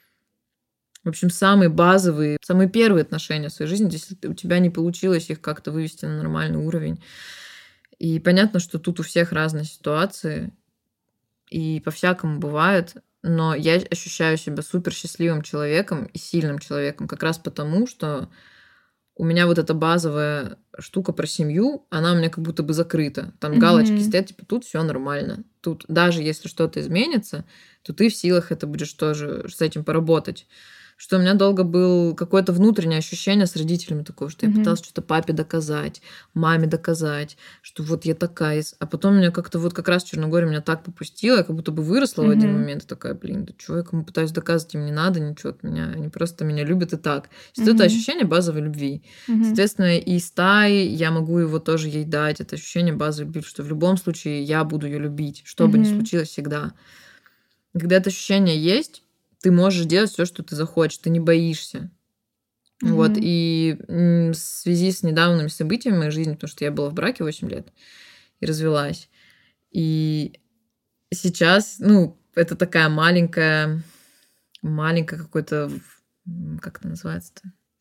в общем, самые базовые, самые первые отношения в своей жизни, если у тебя не получилось их как-то вывести на нормальный уровень. И понятно, что тут у всех разные ситуации, и по-всякому бывает, но я ощущаю себя супер счастливым человеком и сильным человеком как раз потому, что у меня вот эта базовая штука про семью, она у меня как будто бы закрыта. Там галочки стоят, типа, тут все нормально. Тут даже если что-то изменится, то ты в силах это будешь тоже с этим поработать. Что у меня долго было какое-то внутреннее ощущение с родителями такое, что я пыталась что-то папе доказать, маме доказать, что вот я такая. А потом меня как-то вот как раз Черногория меня так попустила, я как будто бы выросла в один момент и такая, блин, да чего я кому пытаюсь доказывать, им не надо ничего от меня, они просто меня любят и так. То есть это ощущение базовой любви. Соответственно, и с Таей я могу его тоже ей дать, это ощущение базовой любви, что в любом случае я буду ее любить, что бы ни случилось всегда. И когда это ощущение есть, ты можешь делать все, что ты захочешь, ты не боишься. Вот, и в связи с недавними событиями в моей жизни, потому что я была в браке 8 лет и развелась, и сейчас, ну, это такая маленькая какой-то, как это называется-то,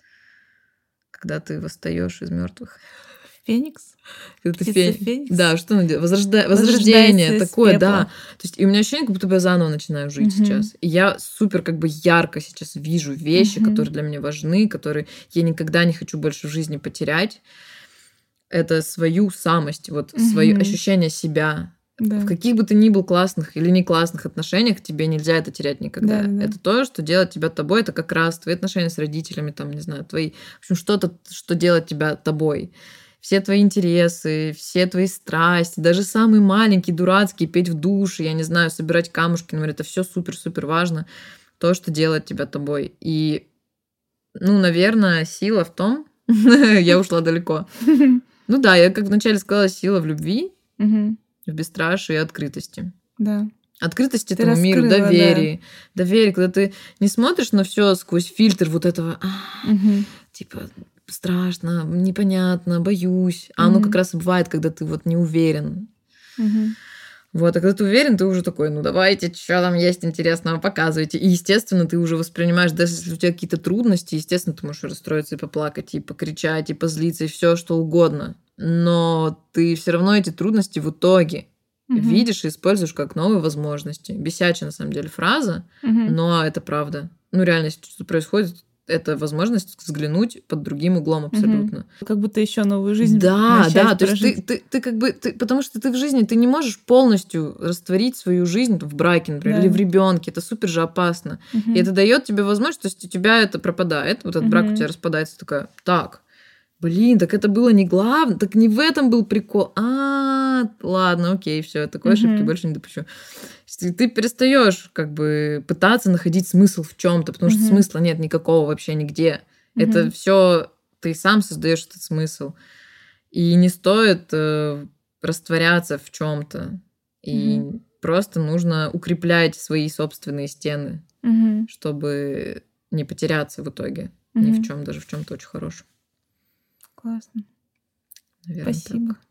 когда ты восстаешь из мертвых. Феникс? Феникс? Да, что оно делает? Возрождение такое, да. То есть, и у меня ощущение, как будто бы я заново начинаю жить сейчас. И я супер как бы ярко сейчас вижу вещи, которые для меня важны, которые я никогда не хочу больше в жизни потерять. Это свою самость, вот свое ощущение себя. Да. В каких бы ты ни был классных или не классных отношениях, тебе нельзя это терять никогда. Да. Это то, что делает тебя тобой, это как раз твои отношения с родителями, там, не знаю, твои... В общем, что-то, что делает тебя тобой. Все твои интересы, все твои страсти, даже самые маленькие, дурацкие, петь в душе, я не знаю, собирать камушки, например, это все супер-супер важно, то, что делает тебя тобой. И, ну, наверное, сила в том, я ушла далеко. Ну да, я как вначале сказала, сила в любви, в бесстрашии и открытости. Да. Открытости этому миру, доверие. Да. Доверие, когда ты не смотришь на все сквозь фильтр вот этого, типа... страшно, непонятно, боюсь. А оно как раз и бывает, когда ты вот не уверен. Вот, а когда ты уверен, ты уже такой, ну давайте, что там есть интересного, показывайте. И, естественно, ты уже воспринимаешь, даже если у тебя какие-то трудности, естественно, ты можешь расстроиться и поплакать, и покричать, и позлиться, и все что угодно. Но ты все равно эти трудности в итоге видишь и используешь как новые возможности. Бесячая, на самом деле, фраза, но это правда. Ну, реально, что происходит, это возможность взглянуть под другим углом абсолютно. Как будто еще новую жизнь. Да, да. То есть ты как бы, потому что ты в жизни, ты не можешь полностью растворить свою жизнь в браке, например, или в ребенке. Это супер же опасно. И это дает тебе возможность, то есть у тебя это пропадает, вот этот брак у тебя распадается, такая, так, блин, так это было не главное, так не в этом был прикол. Ладно, окей, все, такой ошибки больше не допущу. Ты перестаешь как бы пытаться находить смысл в чем-то, потому что смысла нет никакого вообще нигде. Это все ты сам создаешь этот смысл. И не стоит растворяться в чем-то. И просто нужно укреплять свои собственные стены, чтобы не потеряться в итоге ни в чем, даже в чем-то очень хорошем. Классно. Наверное, спасибо. Так.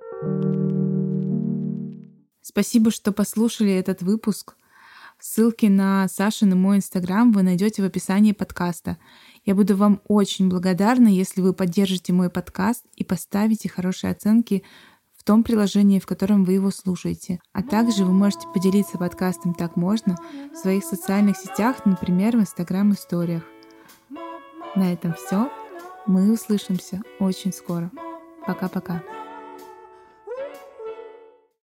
Спасибо, что послушали этот выпуск. Ссылки на Сашин и мой Инстаграм вы найдете в описании подкаста. Я буду вам очень благодарна, если вы поддержите мой подкаст и поставите хорошие оценки в том приложении, в котором вы его слушаете. А также вы можете поделиться подкастом «Так можно» в своих социальных сетях, например, в Инстаграм-историях. На этом все. Мы услышимся очень скоро. Пока-пока.